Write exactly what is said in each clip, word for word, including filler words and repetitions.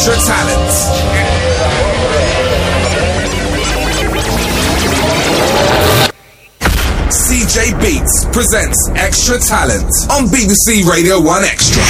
Extra Talent. C J Beats presents Extra Talent on B B C Radio one Extra.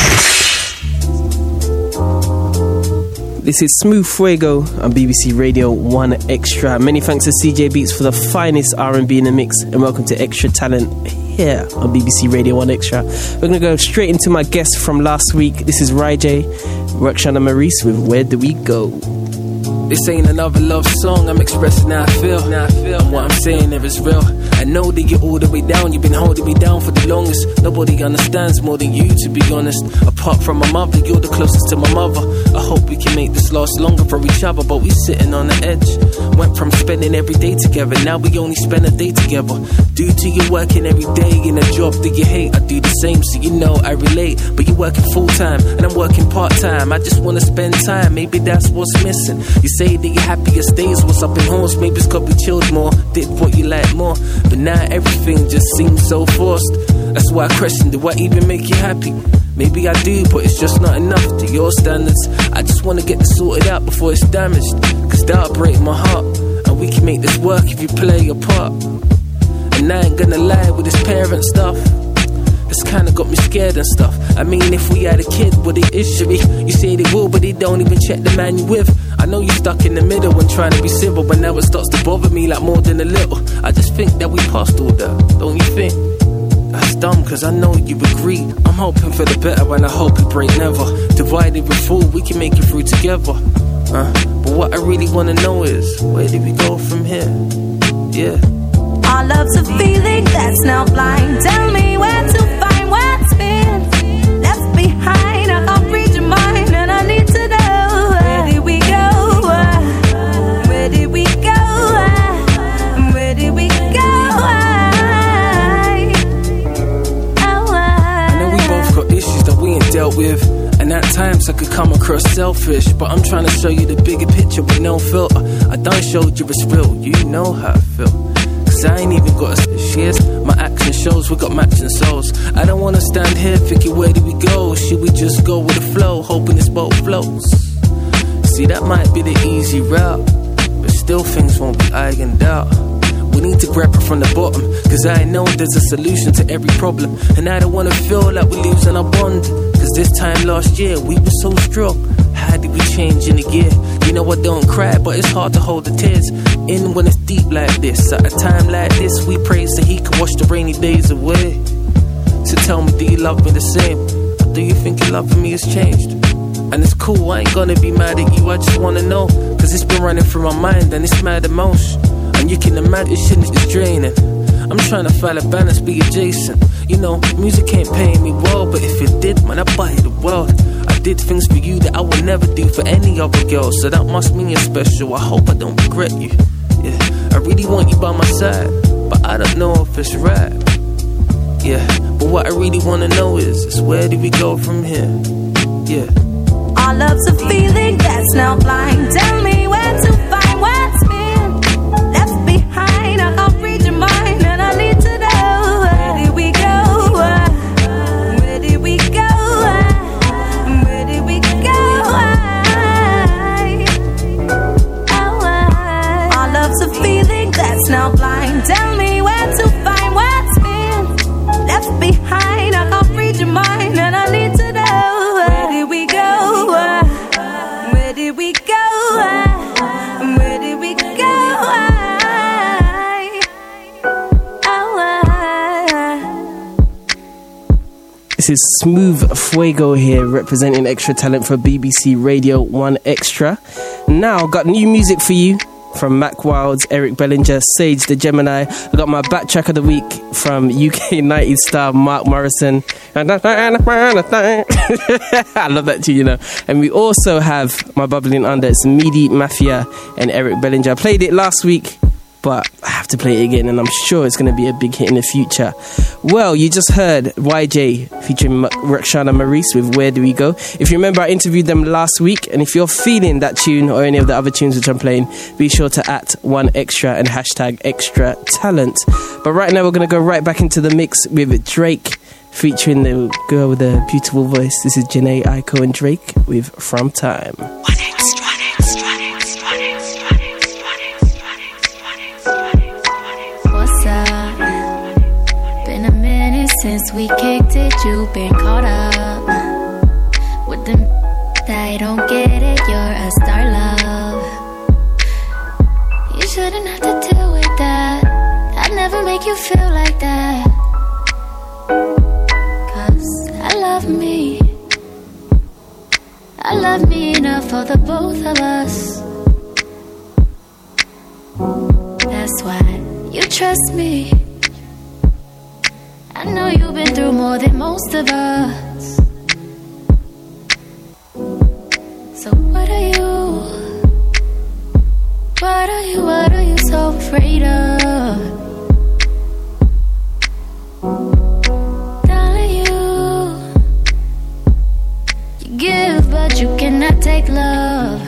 This is Smooth Fuego on B B C Radio one Extra. Many thanks to C J Beats for the finest R and B in the mix, and welcome to Extra Talent here on B B C Radio one Extra. We're going to go straight into my guest from last week. This is Rai J, Roxana Maurice with Where Do We Go? This ain't another love song, I'm expressing how I feel. Now I feel what I'm saying there is real. I know that you're all the way down, you've been holding me down for the longest. Nobody understands more than you, to be honest. Apart from my mother, you're the closest to my mother. I hope we can make this last longer for each other, but we sitting on the edge. Went from spending every day together, now we only spend a day together. Due to you working every day in a job that you hate, I do the same, so you know I relate. But you're working full time, and I'm working part time. I just wanna spend time, maybe that's what's missing. You say that your happiest days was up in halls, maybe it's 'cause we chilled more, did what you like more. But now everything just seems so forced. That's why I question, do I even make you happy? Maybe I do, but it's just not enough to your standards. I just wanna get this sorted out before it's damaged, 'cause that'll break my heart. And we can make this work if you play your part. And I ain't gonna lie with this parent stuff, it's kinda got me scared and stuff. I mean, if we had a kid, would it issue me? You say they will, but they don't even check the man you with. I know you're stuck in the middle when trying to be civil, but now it starts to bother me like more than a little. I just think that we passed all that, don't you think? That's dumb, 'cause I know you agree. I'm hoping for the better and I hope it break never. Divided we fall, we can make it through together. uh, But what I really wanna know is, where do we go from here? Yeah. Our love's a feeling that's now blind. Tell me where to find what's been left behind. I can't read your mind and I need to know, where did we go? Where did we go? Where did we go? I know we both got issues that we ain't dealt with, and at times I could come across selfish, but I'm trying to show you the bigger picture with no filter. I done showed you it's real, you know how I feel. I ain't even got a shares. My action shows we got matching souls. I don't wanna stand here thinking where do we go? Should we just go with the flow, hoping this boat floats? See, that might be the easy route, but still things won't be ironed out. We need to grab it from the bottom, 'cause I know there's a solution to every problem. And I don't wanna feel like we're losing our bond, 'cause this time last year we were so strong. How did we change in a year? You know I don't cry, but it's hard to hold the tears in when it's deep like this. At a time like this, we pray so he can wash the rainy days away. So tell me, do you love me the same? Or do you think your love for me has changed? And it's cool, I ain't gonna be mad at you, I just wanna know, 'cause it's been running through my mind and it's mad emotion. And you can imagine shit is draining. I'm trying to find a balance, be adjacent. You know, music ain't paying me well, but if it did, man, I'd buy the world. I did things for you that I would never do for any other girl, so that must mean you're special. I hope I don't regret you. Yeah, I really want you by my side, but I don't know if it's right. Yeah, but what I really wanna know is, is where do we go from here? Yeah. Our love's a feeling that's now blind. Tell me where to find what's been left behind. I can't read your mind and I need to know, where did we go? Where did we go? Where did we go? Our love's a feeling that's now blind. Tell me where to find what's been left behind. I can't read your mind and I need to know, where did we go? Where did we go? Where did we go? This is Smooth Fuego here, representing Extra Talent for B B C Radio one Extra. Now, got new music for you from Mac Wilds, Eric Bellinger, Sage the Gemini. I got my backtrack of the week from U K nineties star Mark Morrison. I love that too, you know. And we also have my bubbling under. It's Meaty Mafia and Eric Bellinger. I played it last week, but I have to play it again, and I'm sure it's going to be a big hit in the future. Well, you just heard Y J featuring Roxana Maurice with Where Do We Go? If you remember, I interviewed them last week, and if you're feeling that tune or any of the other tunes which I'm playing, be sure to at one extra and hashtag extra talent. But right now, we're going to go right back into the mix with Drake. featuring the girl with the beautiful voice. This is Janae Aiko and Drake with From Time. What's up? Been a minute since we kicked it. You've been caught up with them that don't get it. You're a star, love. You shouldn't have to deal with that. I'd never make you feel like that. Cause I love me. I love me enough for the both of us. That's why you trust me. I know you've been through more than most of us. So what are you? What are you, what are you so afraid of? Darling, you You give but you cannot take love.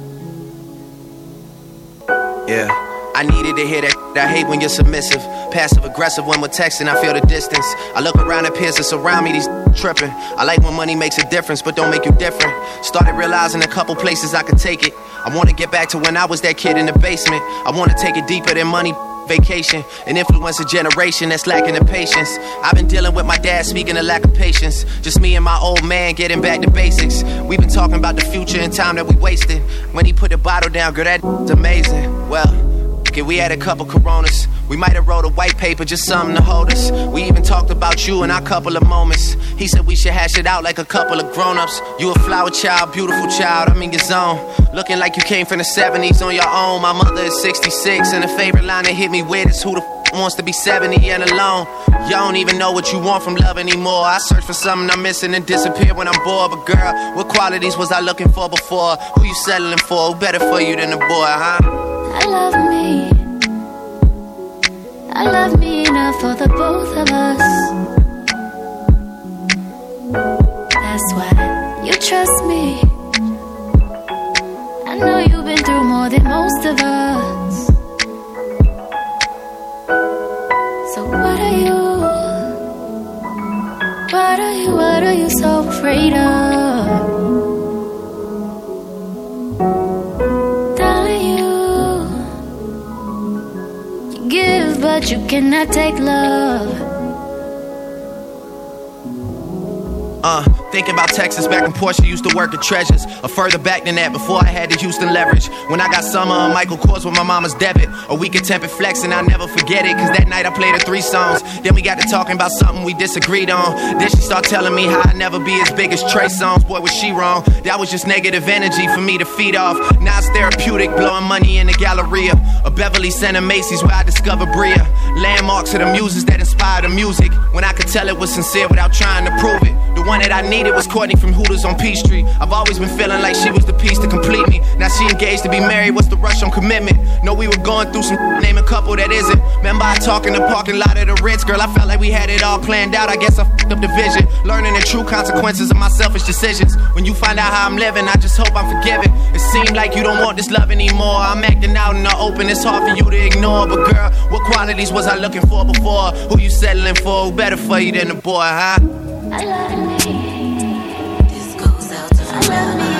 Yeah, I needed to hear that. I hate when you're submissive, passive aggressive when we're texting. I feel the distance. I look around at peers that surround me, these tripping. I like when money makes a difference, but don't make you different. Started realizing a couple places I could take it. I want to get back to when I was that kid in the basement. I want to take it deeper than money, vacation, and influence a generation that's lacking the patience. I've been dealing with my dad speaking of lack of patience. Just me and my old man getting back to basics. We've been talking about the future and time that we wasted. When he put the bottle down, girl, that's amazing. Well, okay, we had a couple Coronas. We might have wrote a white paper, just something to hold us. We even talked about you in our couple of moments. He said we should hash it out like a couple of grown-ups. You a flower child, beautiful child, I'm in your zone. Looking like you came from the seventies on your own. My mother is sixty-six, and the favorite line that hit me with is who the f*** wants to be seventy and alone. You don't even know what you want from love anymore. I search for something I'm missing and disappear when I'm bored. But girl, what qualities was I looking for before? Who you settling for? Who better for you than a boy, huh? I love me. I love me enough for the both of us. That's why you trust me. I know you've been through more than most of us. So what are you? What are you, what are you so afraid of? Darling, you You give but you cannot take love. Uh, thinking about Texas back when Portia used to work at Treasures. Or further back than that, before I had the Houston leverage. When I got summer on Michael Kors with my mama's debit. A week of tempered flex and I'll never forget it. Cause that night I played her three songs. Then we got to talking about something we disagreed on. Then she started telling me how I'd never be as big as Trey Songz. Boy, was she wrong. That was just negative energy for me to feed off. Now it's therapeutic, blowing money in the Galleria. A Beverly Center Macy's where I discovered Bria. Landmarks of the muses that inspired the music. When I could tell it was sincere without trying to prove it. The one that I needed was Courtney from Hooters on Peachtree. I've always been feeling like she was the piece to complete me. Now she engaged to be married, what's the rush on commitment? Know we were going through some name a couple that isn't. Remember I talk in the parking lot of the Ritz. Girl, I felt like we had it all planned out. I guess I f***ed up the vision. Learning the true consequences of my selfish decisions. When you find out how I'm living, I just hope I'm forgiven. It seemed like you don't want this love anymore. I'm acting out in the open, it's hard for you to ignore. But girl, what qualities was I looking for before? Who you settling for? Who better for you than a boy, huh? I love me. This goes out to I love me.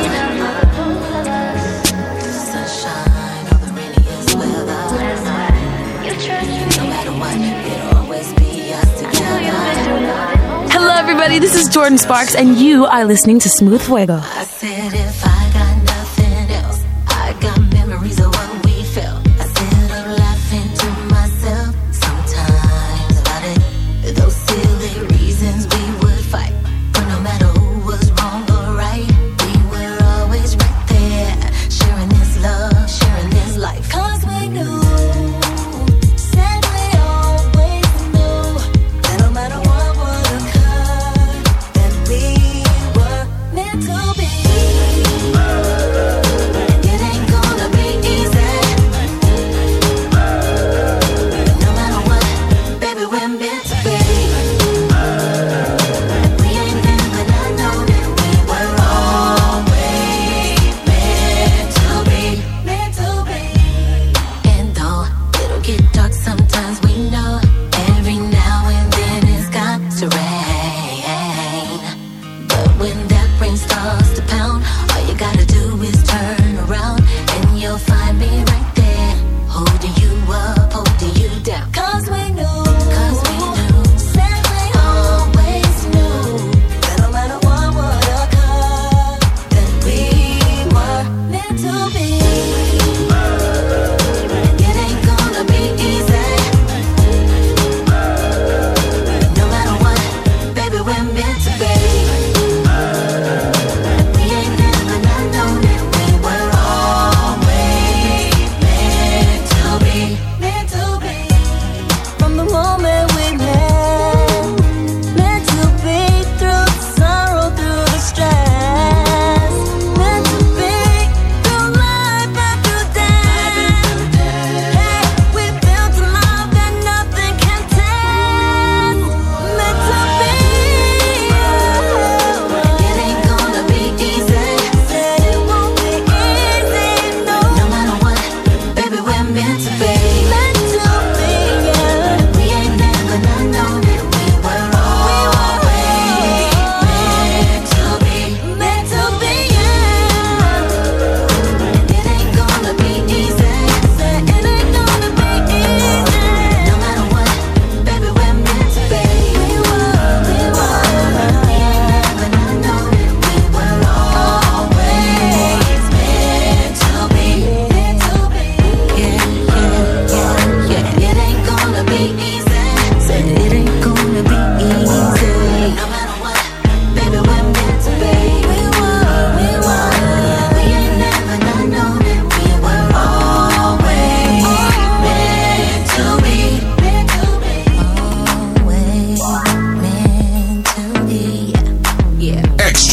Sunshine or the rainiest weather. That's why you trust me. No matter what, it'll always be us together. Hello, everybody. This is Jordan Sparks, and you are listening to Smooth Fuego. I said if I got nothing else, I got memories of what we felt. I said I'm laughing to myself sometimes about it. Those silly reasons we would fight. But no matter who was wrong or right, we were always right there, sharing this love, sharing this life. Cause we knew, said we always knew, that no matter what would occur, that we were meant to be. And it ain't gonna be easy.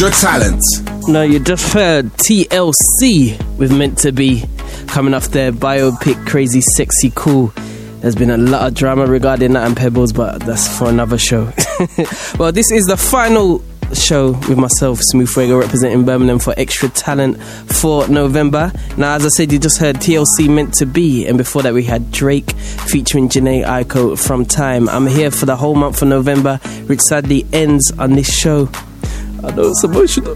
Extra Talent. No, you just heard T L C with Meant to Be, coming off their biopic Crazy Sexy Cool. There's been a lot of drama regarding that and Pebbles, but that's for another show. Well, this is the final show with myself, Smooth Fuego, representing Birmingham for Extra Talent for November. Now, as I said, you just heard T L C Meant to Be, and before that we had Drake featuring Janae Aiko From Time. I'm here for the whole month of November, which sadly ends on this show. I know it's emotional.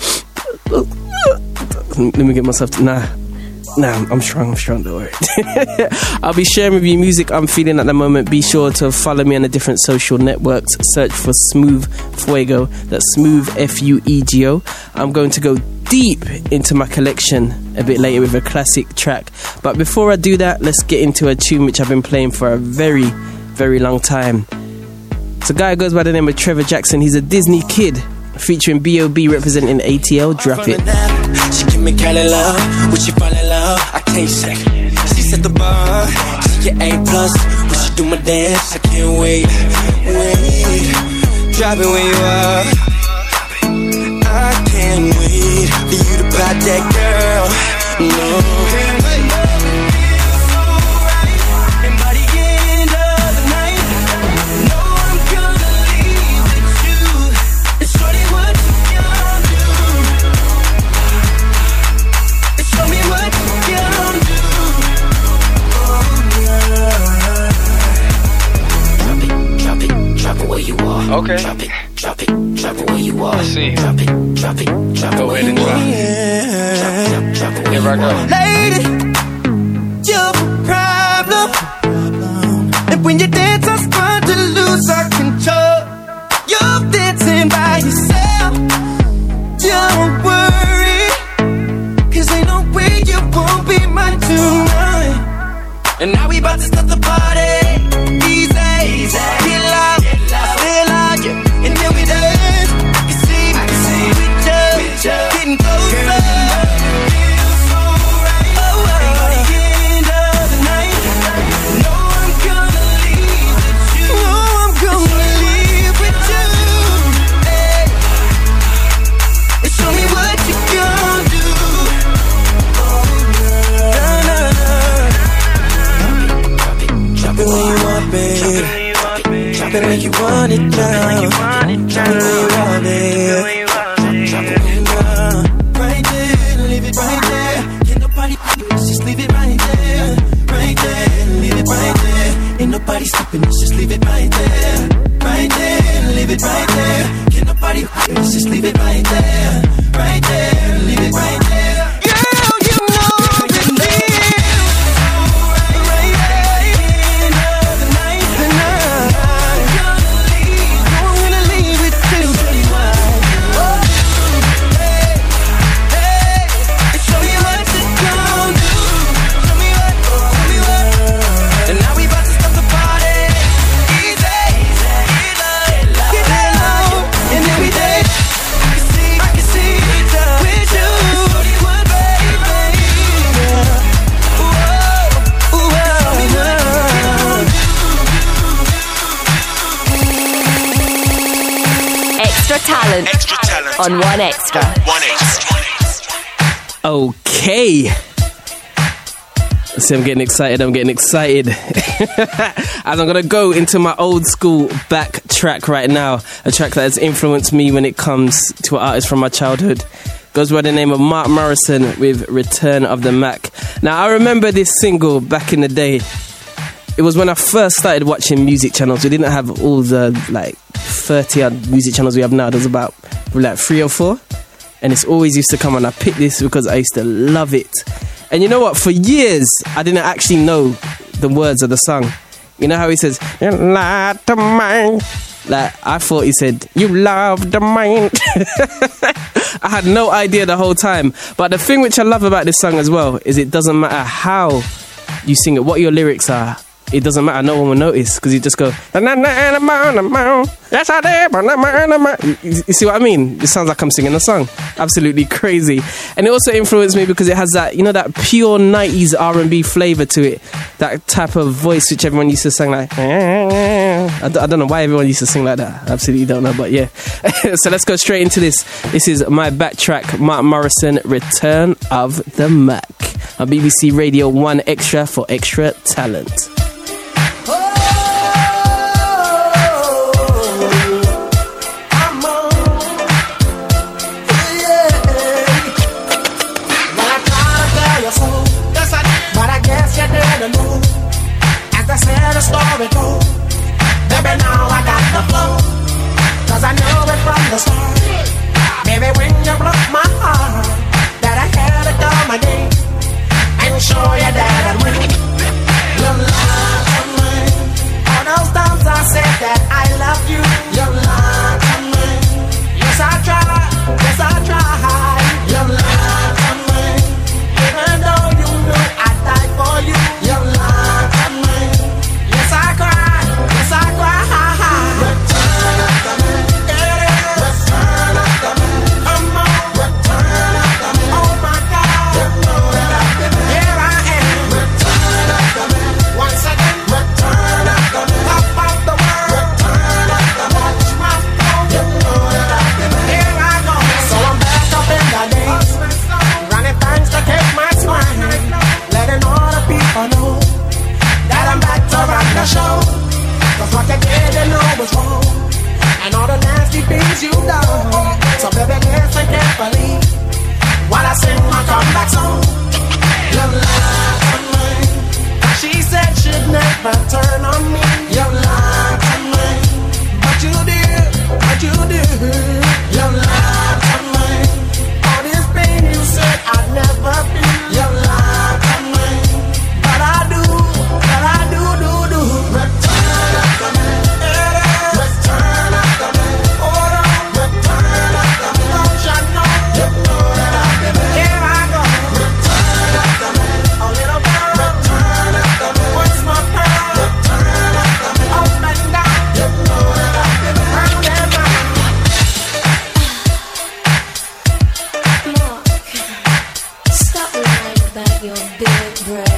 Let me get myself to... Nah. Nah, I'm strong, I'm strong, don't worry. I'll be sharing with you music I'm feeling at the moment. Be sure to follow me on the different social networks. Search for Smooth Fuego. That's Smooth F U E G O. I'm going to go deep into my collection a bit later with a classic track. But before I do that, let's get into a tune which I've been playing for a very, very long time. It's a guy who goes by the name of Trevor Jackson. He's a Disney kid, featuring B O B representing A T L. Drop it. She give me kind of love. When she fall in love, I can't say. She set the bar. She get A plus. When she do my dance, I can't wait. Wait. Drop it when you are. I can't wait for you to pop that girl. No. Okay. Drop it, drop it, drop it where you are. I see. Drop it, drop it, drop Go it ahead and drop it. yeah. Drop, drop, drop it where Here I you go. are. Lady, you're a problem. And when you dance, I start to lose our control. You're dancing by yourself. Don't worry, cause ain't no way you won't be mine tonight. And now we about to start the party. Easy, easy. Get loud. And then we dance. I can see, I can see we just getting closer. Oh, oh. And by the end of the night, no, I'm gonna leave with you. No, I'm gonna leave with you. Hey. And show me what you gonna do. Oh, drop it, drop it, drop it when you want, baby. Drop it when you want it now. Drop it when you want it. Drop it when you want it. Right there, leave it right there. Can't nobody let's just leave it right there. Right there, leave it right there. Ain't nobody stopping, let's just leave it right there. Right there, leave it right there. Can't nobody let's just leave it right there. Right there, leave it right there. Girl, you know the deal. Talent. Extra talent. On One Extra. One Extra. Okay. See, I'm getting excited, I'm getting excited. As I'm going to go into my old school back track right now. A track that has influenced me when it comes to an artist from my childhood. Goes by the name of Mark Morrison with Return of the Mac. Now, I remember this single back in the day. It was when I first started watching music channels. We didn't have all the, like, thirty odd music channels we have now. There's about, like, three or four. And it's always used to come on. I picked this because I used to love it. And you know what? For years, I didn't actually know the words of the song. You know how he says, you love the mind. Like, I thought he said, you love the mind. I had no idea the whole time. But the thing which I love about this song as well is it doesn't matter how you sing it, what your lyrics are. it doesn't matter. No one will notice because you just go. Yes, I did. You see what I mean? It sounds like I'm singing a song. Absolutely crazy. And it also influenced me because it has that, you know, that pure nineties R and B flavor to it. That type of voice which everyone used to sing like. I don't, I don't know why everyone used to sing like that. I absolutely don't know, but yeah. So let's go straight into this. This is my backtrack, Mark Morrison, Return of the Mac. On B B C Radio one Extra for extra talent. Story goes, baby, now I got the flow, cause I knew it from the start. Baby, when you broke my heart, that I had to come again and show you that I'd win. You lied to me. All those times I said that I love you, you lied to me. Yes, I tried, yes, I tried. You lied to me. Even though you knew I'd die for you, you lied to me. I cry, yes I cry. Return of the man, return of the man. Come on, return of the man. Oh my God, you know that I've been there. Here I am, return of the man. Once again, return of the man. Top of the world, return of the man. Watch my flow, you know that I've been there. Here I go, so I'm back up in the days, running things to take my smile, letting all the people know that I'm back to run the show. Cause what you did you know was wrong, and all the nasty things you done. So baby, listen carefully while I sing my comeback song. You lied to me. She said she'd never turn on me. You lied to me. But you did, but you did. You lied to me. All this pain you said I'd never feel. You lied to me. But I do. Return of the man, return of the man, hold on, return of the man, don't you know, you know that I've been there. Here I go, return of the man, a little girl, return of the man, what's my pearl, return of the man, up and down, you know that I've been there. Round and round. Mark, stop lying about your big break.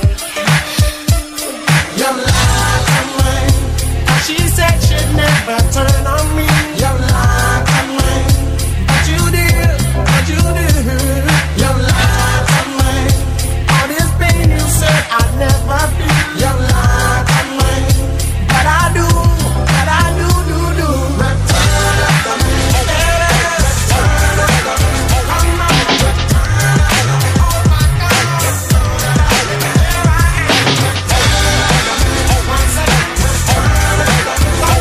You lied to me. She said she'd never turn on me. You lied to me. But you did, but you did. You lied to me. All this pain you said I'd never feel. You lied to me. But I do, but I do, do, do. Return of the man. Return of the man. Come on, return of the man. Oh my God. Here I am. Once again, return of the man.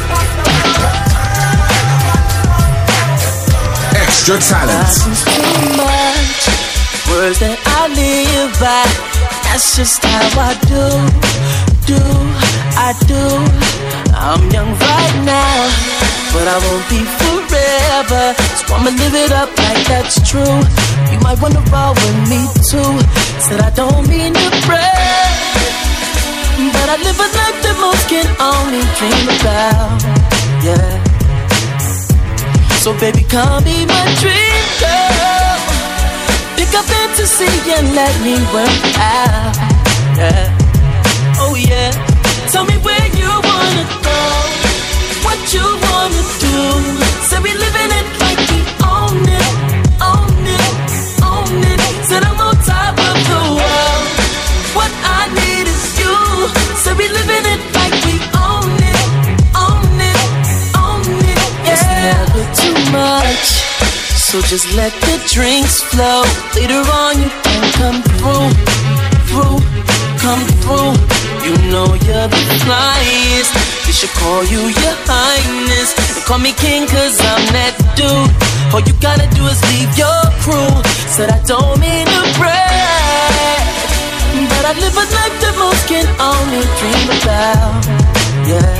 Extra talent. Too much words that I live by. That's just how I do, do, I do. I'm young right now, but I won't be forever. So I'ma live it up like that's true. You might wanna roll with me too. Said I don't mean to brag, but I live a life that most can only dream about. Yeah. So baby, come be my dream girl. Pick up fantasy and let me work out. Yeah. Oh yeah. Tell me where you wanna go, what you wanna do. Say we living it like we own it, own it, own it. Said I'm on top of the world. What I need is you. Say we living it like we own it, own it, own it. Yeah. It's never too much, so just let the drinks flow. Later on you can come through, through, come through. You know you're the flyest. They should call you your highness. And call me king cause I'm that dude. All you gotta do is leave your crew. Said I don't mean to brag, but I live a life that most can only dream about. Yeah.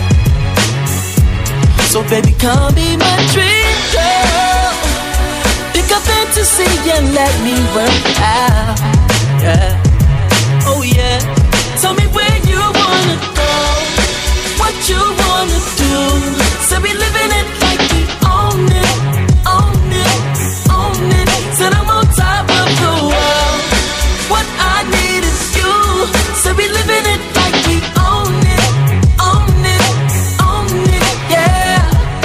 So baby, come be my dream girl. Pick up fantasy and let me work out. Yeah. Oh yeah. Tell me where you wanna go, you wanna do? So we living it like we own it, own it, own it. Said I'm on top of the world. What I need is you. So we living it like we own it, own it, own it, yeah.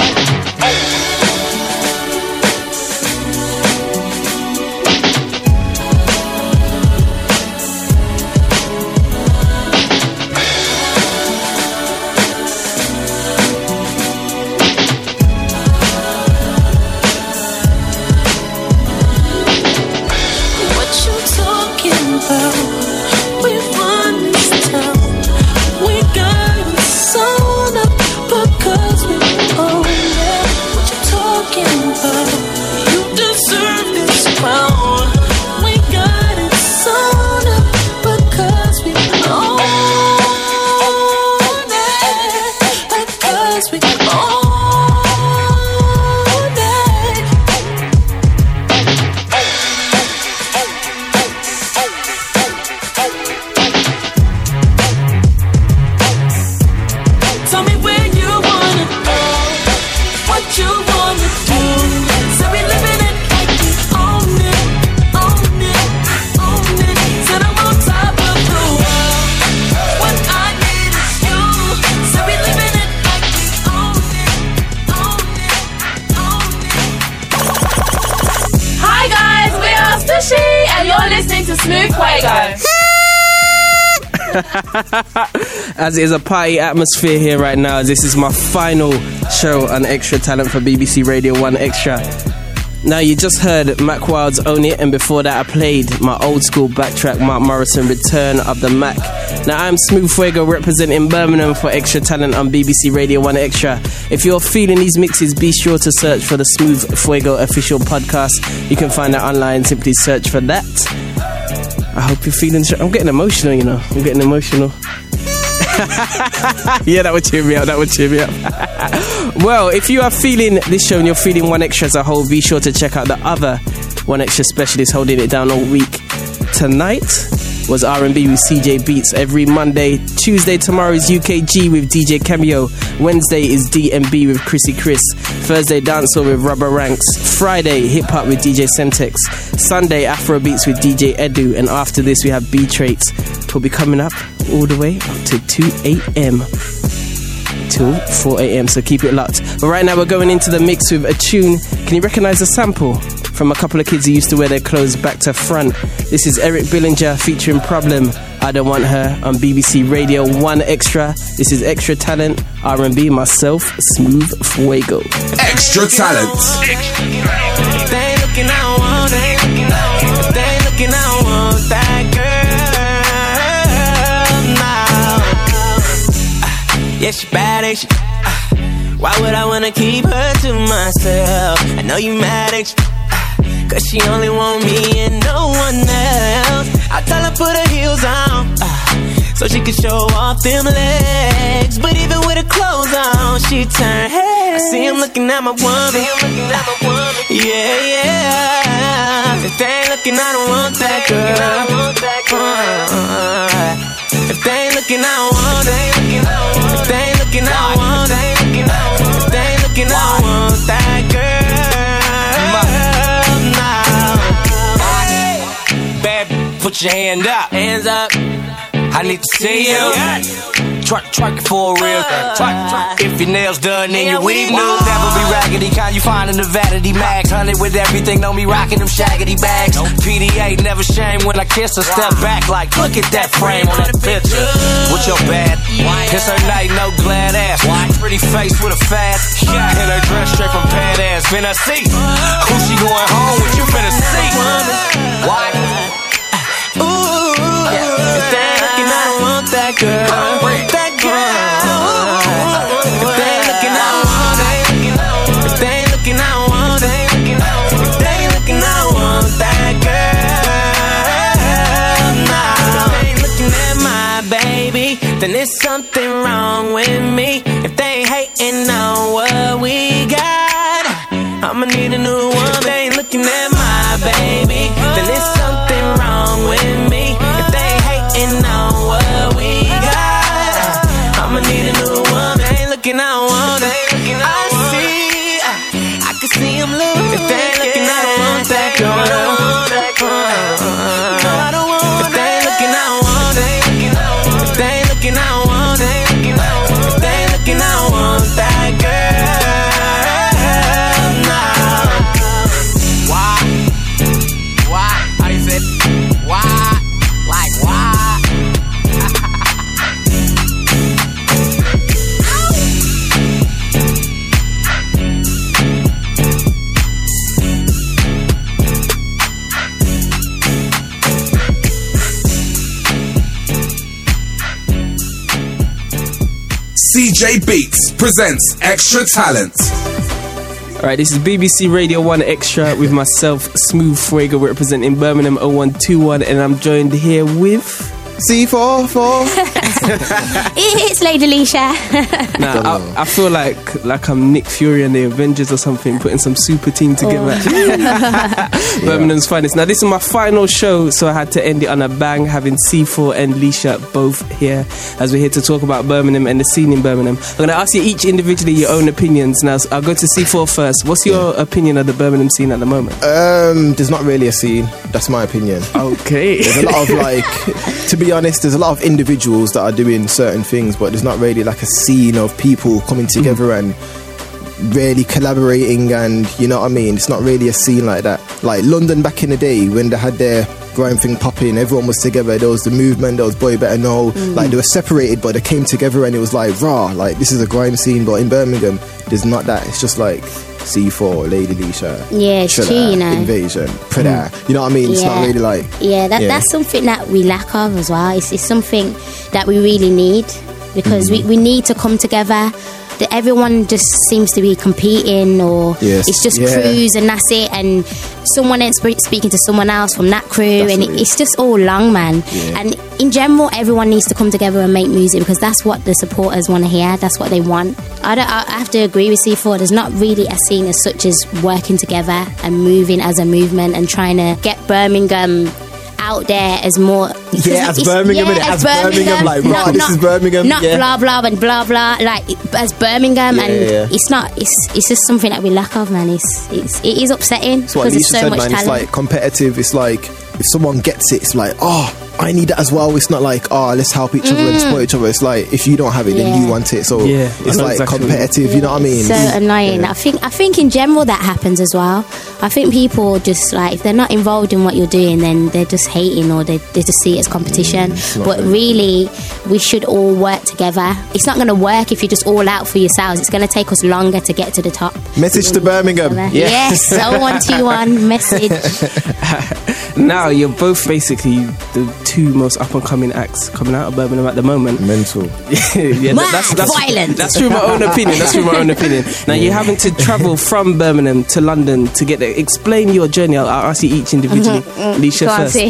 What you talking about? We run this town. We got it sewn up because we own it. What you talking about? You deserve this crown. We got it sewn up because we own it. Because we own it. Tell me where you wanna go, what you wanna do. So we living it like we own it, own it, own it. Said I'm on top of the world. What I need is you. So we living it like we own it, own it, own it. Hi guys, we are Sushi, and you're listening to Smooth Fuego. As it is a party atmosphere here right now, as this is my final show on Extra Talent for B B C Radio one Extra. Now, you just heard Mac Wild's Own It, and before that I played my old school backtrack, Mark Morrison, Return of the Mac. Now, I'm Smooth Fuego representing Birmingham for Extra Talent on B B C Radio one Extra. If you're feeling these mixes, be sure to search for the Smooth Fuego official podcast. You can find that online, simply search for that. I hope you're feeling... I'm getting emotional, you know. I'm getting emotional. Yeah, that would cheer me up. That would cheer me up. Well, if you are feeling this show and you're feeling one Extra as a whole, be sure to check out the other one Extra specialists holding it down all week. Tonight was R and B with C J Beats. Every Monday, Tuesday, tomorrow is U K G with D J Cameo. Wednesday is D M B with Chrissy Chris. Thursday, Dancehall with Rubber Ranks. Friday, Hip Hop with D J Sentex. Sunday, Afro Beats with D J Edu. And after this, we have B Traits. Will be coming up all the way up to two a.m. till four a.m. So keep it locked. But right now, we're going into the mix with a tune. Can you recognize the sample? From a couple of kids who used to wear their clothes back to front. This is Eric Billinger featuring Problem, I Don't Want Her, on B B C Radio one Extra. This is Extra Talent, R and B, myself, Smooth Fuego. Extra Talent. They looking, I want it. They looking, I want that girl now. Yeah, she bad, ain't she? Why would I wanna keep her to myself? I know you mad, ain't you? Cause she only want me and no one else. I tell her put her heels on, uh, so she can show off them legs. But even with her clothes on, she turn heads. I see him looking at my woman. Yeah, yeah. If they ain't looking, I don't want that girl. Uh, if they ain't looking, I don't want it. If they ain't looking, I don't want it. If they ain't looking, I don't want that girl. Put your hand up, hands up. I need to see you. Twerk, twerk it for real. Twerk, twerk. If your nails done, then your weave new. Never be raggedy, kind you find in the Vanity Max. Honey with everything, know me rocking them shaggedy bags. P D A never shame when I kiss her. Step back like, look at that frame on that picture. What's your bad? It's her night, no glad ass. Pretty face with a fat shot. In her dress straight from pad ass. Finna see who she going home with. You finna see. Why? Ooh, yeah. If they ain't looking, I don't want that girl. That girl. If they ain't looking, I don't want it. If they ain't looking, I don't want it. If they ain't looking, I don't want that girl. Nah. If they ain't looking at my baby, then there's something wrong with me. If they ain't hating on what we got, I'ma need a new one. If they ain't looking at my baby, then there's something wrong with me. If they ain't hating on what we got, I'ma need a new one. They C J Beats presents Extra Talent. Alright, this is B B C Radio one Extra with myself, Smooth Fuego, representing Birmingham oh one two one, and I'm joined here with C four four. It's Lady Alicia. Nah, I, I feel like like I'm Nick Fury and the Avengers or something, putting some super team together. Oh. Birmingham's finest. Now, this is my final show, so I had to end it on a bang, having C four and Alicia both here, as we're here to talk about Birmingham and the scene in Birmingham. I'm going to ask you each individually your own opinions. Now, I'll go to C four first. What's your yeah. opinion of the Birmingham scene at the moment? Um, there's not really a scene. That's my opinion. Okay. There's a lot of like, to be honest, there's a lot of individuals that are doing certain things, but there's not really like a scene of people coming together mm. and really collaborating, and you know what I mean, it's not really a scene like that. Like London back in the day when they had their grime thing popping, everyone was together, there was the movement, there was Boy Better Know, mm. like they were separated but they came together and it was like raw, like this is a grime scene. But in Birmingham there's not that. It's just like C four, Lady Alicia, yeah, it's Triller, true, you know. Invasion, Predator, mm. you know what I mean? It's yeah. not really like yeah, that, yeah that's something that we lack of as well. It's, it's something that we really need, because mm. we, we need to come together. That everyone just seems to be competing, or yes. it's just yeah. crews and that's it, and someone else speaking to someone else from that crew, that's and it. it's just all long, man. Yeah. And in general, everyone needs to come together and make music, because that's what the supporters want to hear, that's what they want. I, don't, I have to agree with C four, there's not really a scene as such as working together and moving as a movement and trying to get Birmingham out there as more, yeah, as Birmingham, yeah, as, as Birmingham, Birmingham, like right, not, this not, is Birmingham, not yeah. blah blah and blah blah, like as Birmingham, yeah, and yeah. it's not, it's it's just something that we lack of, man. It's it's it is upsetting because there's so said, much man, talent. It's like competitive. It's like if someone gets it, it's like, oh, I need that as well. It's not like, oh, let's help each other mm. and support each other. It's like if you don't have it, yeah. then you want it. So yeah, it's like exactly. competitive. Yeah. You know what I mean? So annoying. Yeah. I think I think in general that happens as well. I think people just like, if they're not involved in what you're doing, then they're just hating, or they, they just see it as competition. Mm, but really, we should all work together. It's not going to work if you're just all out for yourselves. It's going to take us longer to get to the top. Message to Birmingham. Yes, oh one two one message. Now you're both basically the two most up and coming acts coming out of Birmingham at the moment. Mental. yeah, that, that's that's violent. That's through my own opinion. That's through my own opinion. Now you're having to travel from Birmingham to London to get there. Explain your journey. I'll, I'll ask you each individually. Mm-hmm. Alicia Go first.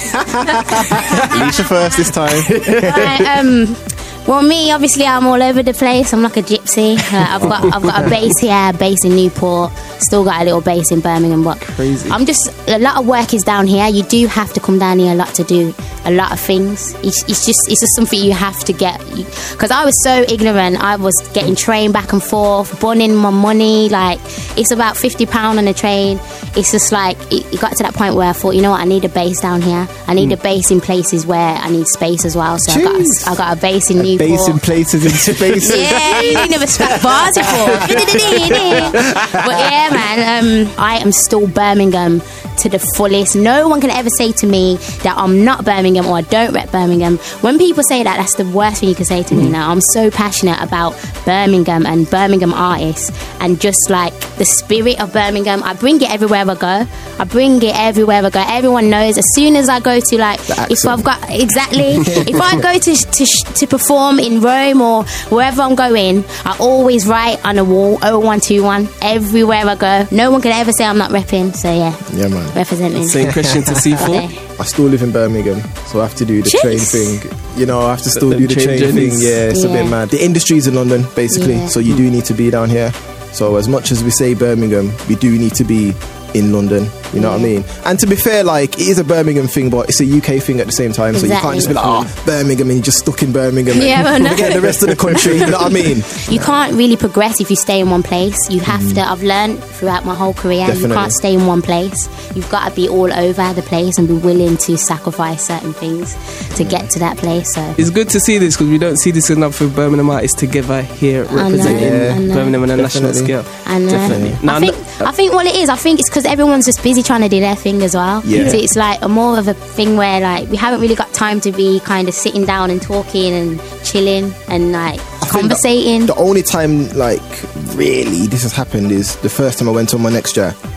Alicia first this time. Right, um, well, me, obviously, I'm all over the place. I'm like a gypsy. Uh, I've got I've got a base here, a base in Newport. Still got a little base in Birmingham, but crazy. I'm just, a lot of work is down here. You do have to come down here a lot to do a lot of things. It's, it's just it's just something you have to get. Because I was so ignorant. I was getting train back and forth, burning my money. Like, it's about fifty pounds on a train. It's just like, it, it got to that point where I thought, you know what, I need a base down here. I need mm. a base in places where I need space as well. So I got, a, I got a base in a Newport. Base in places in spaces. Yeah, you never spat bars before. But yeah, man, um, I am still Birmingham to the fullest. No one can ever say to me that I'm not Birmingham or I don't rep Birmingham. When people say that, that's the worst thing you can say to me now. I'm so passionate about Birmingham and Birmingham artists and just like the spirit of Birmingham. I bring it everywhere I go. I bring it everywhere I go. Everyone knows as soon as I go to, like, if I've got, exactly, if I go to, to to perform in Rome or wherever I'm going, I always write on a wall oh one two one everywhere I go. No one can ever say I'm not repping. So yeah, yeah, man, representing. Same question to C four. I still live in Birmingham, so I have to do the Jeez. train thing. You know, I have to still the do the train, train thing. Yeah, it's yeah. a bit mad. The industry's in London, basically, yeah. so you do need to be down here. So as much as we say Birmingham, we do need to be in London, you know yeah. what I mean? And to be fair, like, it is a Birmingham thing, but it's a U K thing at the same time, exactly. So you can't just be like, oh, Birmingham, and you're just stuck in Birmingham yeah, and no. forget the rest of the country, you know what I mean? You can't really progress if you stay in one place. You have mm. to, I've learned throughout my whole career, Definitely. You can't stay in one place. You've got to be all over the place and be willing to sacrifice certain things to get to that place. So it's good to see this, because we don't see this enough with Birmingham artists together here representing yeah. Birmingham on a Definitely. national scale. And, uh, Definitely. I, think, I think what it is, I think it's because everyone's just busy trying to do their thing as well. Yeah. So it's like a more of a thing where, like, we haven't really got time to be kind of sitting down and talking and chilling and like conversating. The, the only time, like, really this has happened is the first time I went on my next year.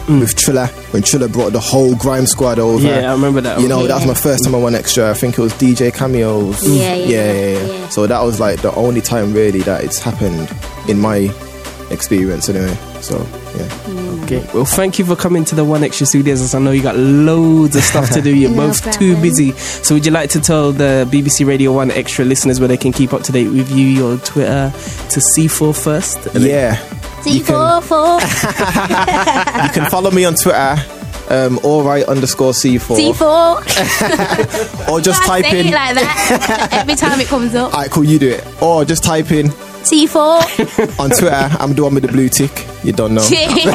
with Trilla, when Trilla brought the whole grime squad over. Yeah, I remember that. You know, Yeah. that was my first time on One Extra. I think it was D J Cameos. Yeah, yeah, yeah, yeah, yeah. yeah. So that was like the only time really that it's happened in my experience anyway. So, yeah. Okay. Well, thank you for coming to the One Extra Studios. As I know you got loads of stuff to do. You're No both problem. too busy. So would you like to tell the B B C Radio One Extra listeners where they can keep up to date with you, your Twitter, to C four first? Yeah. C four four. You can follow me on Twitter, um, alright underscore C four. C four. Or just I type say in. it like that every time it comes up. Alright, cool, you do it. Or just type in C four. on Twitter. I'm the one with the blue tick. You don't know. Wow.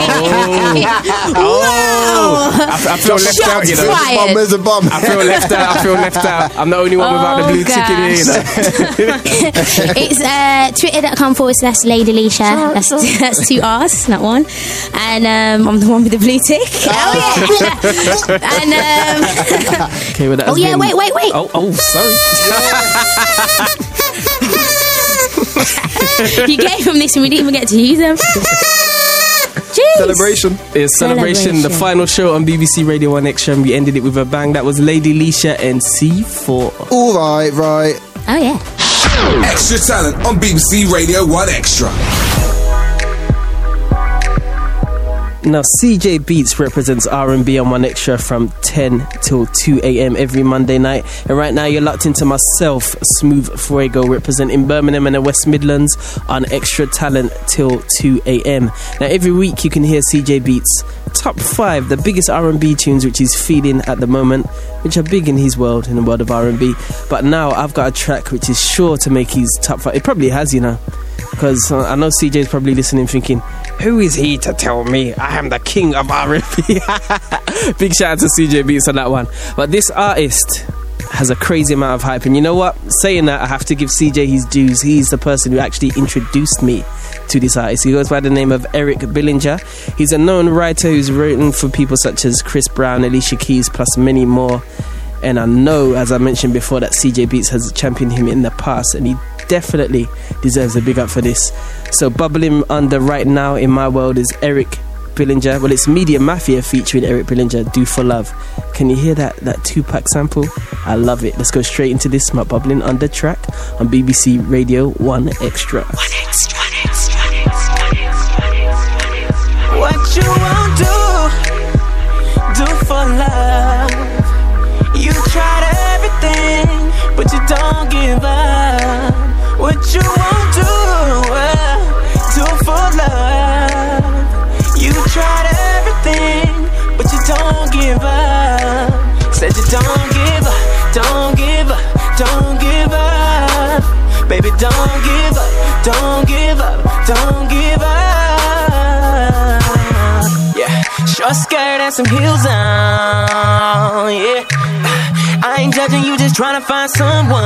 I, I feel left Shots out, you know. fired. Bomb, where's the bomb? I feel left out. I feel left out. I'm the only one without the Oh, blue tick in here, you know. It's uh, twitter.com forward slash Lady Leisha. That's, that's two R's, not one. And um, I'm the one with the blue tick. Oh, yeah. And, um, Okay, well, that oh, has yeah, been- wait, wait, wait. Oh, oh, sorry. You gave them this and we didn't even get to use them. Jeez. Celebration. It's celebration, the Celebration. final show on B B C Radio One Extra, and we ended it with a bang. That was Lady Leisha and C four. Alright, right. Oh, yeah. Extra talent on B B C Radio One Extra. Now, C J Beats represents R and B on One Extra from ten till two a.m. every Monday night. And right now, you're locked into myself, Smooth Fuego, representing Birmingham and the West Midlands on Extra Talent till two a.m. Now, every week, you can hear C J Beats' top five, the biggest R and B tunes which he's feeling at the moment, which are big in his world, in the world of R and B. But now, I've got a track which is sure to make his top five. It probably has, you know. Because uh, I know C J's probably listening thinking, who is he to tell me I am the king of R and B? Big shout out to C J Beats on that one. But this artist has a crazy amount of hype. And you know what? Saying that, I have to give C J his dues. He's the person who actually introduced me to this artist. He goes by the name of Eric Billinger. He's a known writer who's written for people such as Chris Brown, Alicia Keys, plus many more. And I know, as I mentioned before, that C J Beats has championed him in the past, and he definitely deserves a big up for this. So bubbling under right now in my world is Eric Billinger. Well, it's Media Mafia featuring Eric Billinger, Do For Love. Can you hear that that Tupac sample? I love it. Let's go straight into this, my bubbling under track on B B C Radio One Extra. One extra, one extra, one extra, one extra. What you won't do, do for love. You tried everything, but you don't give up. What you won't do, uh, do for love. You tried everything, but you don't give up. Said you don't give up, don't give up, don't give up. Baby, don't give up, don't give up, don't give up. Yeah, short skirt and some heels on, yeah. I ain't judging you, just trying to find someone.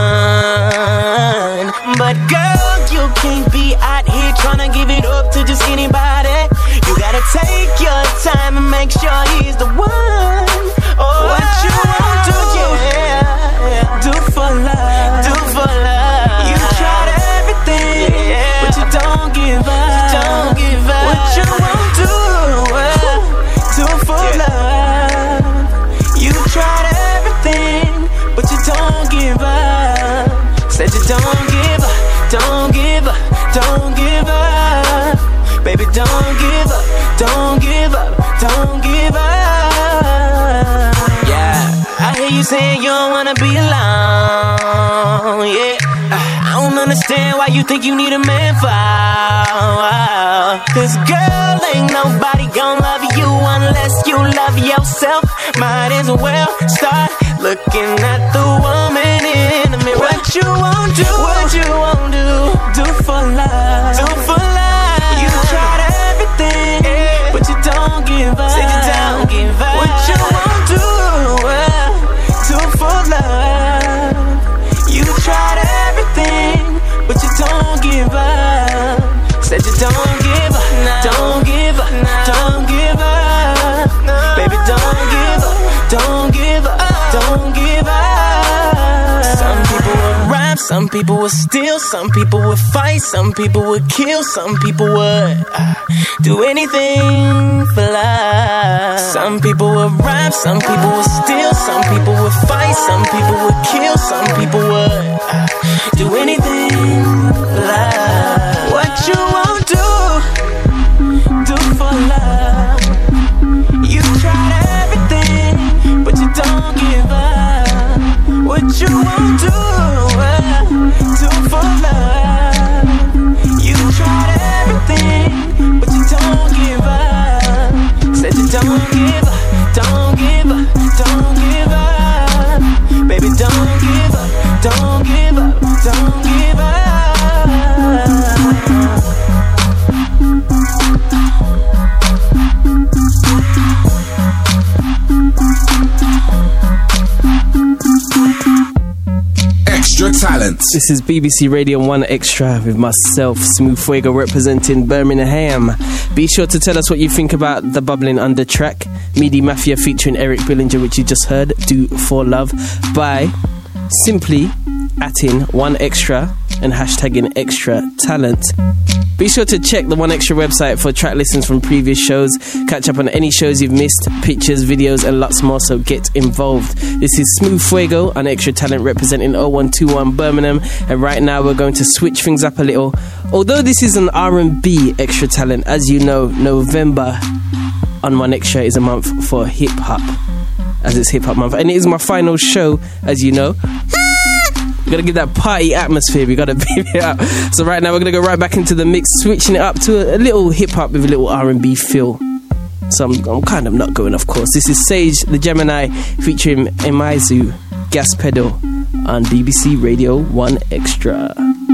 But girl, you can't be out here trying to give it up to just anybody. You gotta take your time and make sure he's the one. Oh, what you want to do, yeah, do for love, do for love. You tried everything, yeah, but you don't give up, you don't give up. What you want to do, uh, do for yeah. love. You tried everything, but you don't give up. Said you don't give up, don't give up, don't give up. Baby, don't give up, don't give up, don't give up. Yeah, I hear you saying you don't wanna be alone. Yeah, I don't understand why you think you need a man for. Cause girl, ain't nobody gon' love you unless you love yourself. Might as well start looking at the woman in the mirror. What you won't do, what you won't do, do for love, do for love. You tried everything, yeah, but you don't give up. Say you don't give up. What you won't do, uh, do for love. You tried everything, but you don't give up. Said you don't give up, no. Don't give up, no. Don't give up, no. Baby, don't give up, don't give up, don't give up. Some people would rhyme some people would steal, some people would fight, some people would kill, some people would uh, do anything for love. Some people would rap, some people would steal, some people would fight, some people would kill, some people would uh, do anything for love. What you won't do, do for love. You tried everything, but you don't give up. What you won't do, uh, do for love. You tried everything, but you don't give up. Said you don't give up, don't give up, don't give up. Baby, don't give up, don't give up, don't give up. Extra talent. This is B B C Radio one Extra with myself, Smooth Fuego, representing Birmingham. Be sure to tell us what you think about the Bubbling Under track, Meaty Mafia featuring Eric Billinger, which you just heard, Do For Love, by simply atting one Extra and hashtagging Extra Talent. Be sure to check the one Extra website for track listings from previous shows, catch up on any shows you've missed, pictures, videos and lots more, so get involved. This is Smooth Fuego on Extra Talent representing oh one two one Birmingham, and right now we're going to switch things up a little. Although this is an R and B Extra Talent, as you know, November on one Extra is a month for hip hop, as it's hip hop month, and it is my final show, as you know. We gotta give that party atmosphere, we gotta beat it up. So right now we're gonna go right back into the mix, switching it up to a, a little hip hop with a little R and B feel. So I'm, I'm kind of not going, of course. This is Sage the Gemini featuring Emizu, Gas Pedal on B B C Radio one Extra.